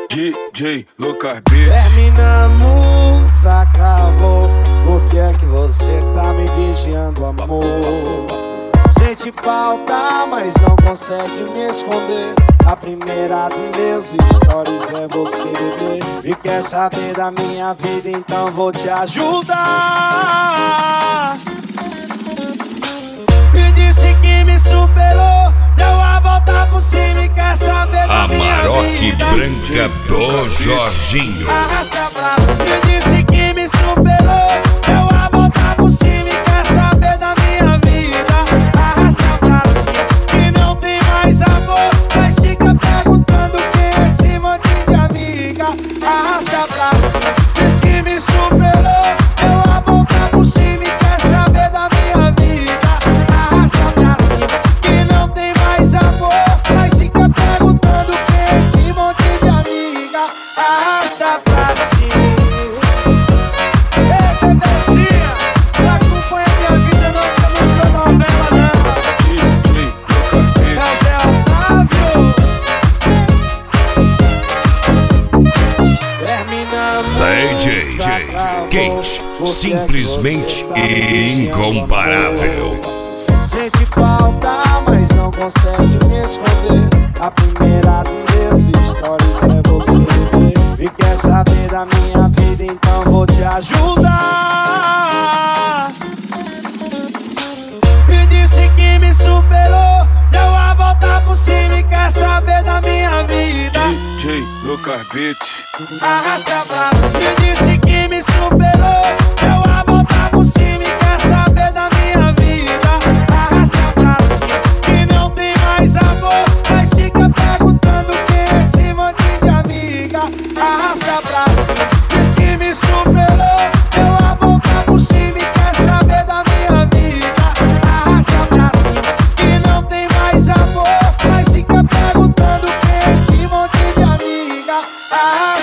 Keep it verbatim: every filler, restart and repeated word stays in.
D J Lucas Beats. Terminamos, acabou. Por que é que você tá me vigiando, amor? Sente falta, mas não consegue me esconder. A primeira dos meus stories é você, bebê. E quer saber da minha vida, então vou te ajudar. Me disse que me superou, deu a volta por cima e quer saber da minha vida. Amarok Branca do Jorginho. Arrasta pra cima. Me disse que me superou, deu a volta por cima e quer saber da minha vida. Arrasta pra cima, que não tem mais amor, mas fica perguntando quem é esse monte de amiga. Arrasta pra cima. Diz que me superou, deu a volta por cima e quer saber da minha vida. Arrasta pra cima, que não tem mais amor, mas fica perguntando quem é esse monte de amiga. Arrasta pra cima. Ei, bebezinha, pra acompanhar minha vida, não que eu não sou novela, não. Mas é o Fábio. Terminamos. D J Kate, simplesmente incomparável. Sente falta, mas não consegue me esconder. A primeira dos meus stories é você, bebê. E quer saber da minha vida, então vou te ajudar. Me disse que me superou, deu a volta por cima e quer saber da minha vida. D J Lucas Beats. Arrasta pra cima. Me disse que me superou, deu a volta por cima e quer saber da minha vida. Arrasta pra cima, que não tem mais amor, mas fica perguntando quem é esse monte de amiga. Arrasta pra cima. Diz que me superou, deu a volta por cima e quer saber da minha vida. Arrasta pra cima, que não tem mais amor, mas fica perguntando quem é esse monte de amiga. Arrasta